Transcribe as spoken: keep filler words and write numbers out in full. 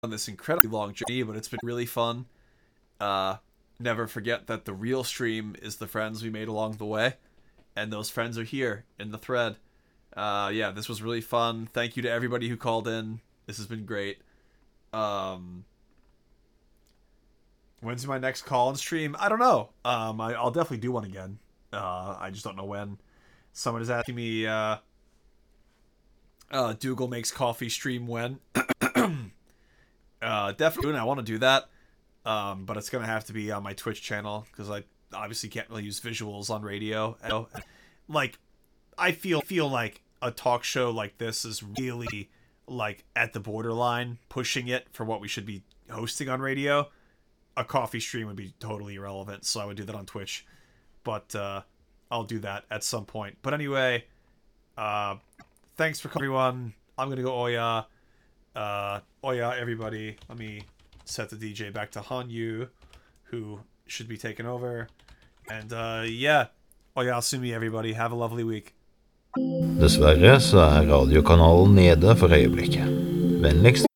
on this incredibly long journey, but it's been really fun. Uh, never forget that the real stream is the friends we made along the way, and those friends are here in the thread. Uh, yeah, this was really fun. Thank you to everybody who called in. This has been great. Um, when's my next call and stream? I don't know. Um, I, I'll definitely do one again. Uh, I just don't know when. Someone is asking me, uh, uh, Dougal makes coffee stream when. uh, definitely, I want to do that. Um, but it's gonna have to be on my Twitch channel because I obviously can't really use visuals on radio. Like, I feel feel like a talk show like this is really like at the borderline, pushing it for what we should be hosting on radio. A coffee stream would be totally irrelevant, so I would do that on Twitch. But uh, I'll do that at some point. But anyway, uh, thanks for everyone. I'm gonna go Oya. Uh, Oya, everybody. Let me set the D J back to Hanyu, who should be taking over. And uh, yeah, Oya Sumi, everybody. Have a lovely week. Dessverre så er radiokanalen nede for øyeblikket. Vennligst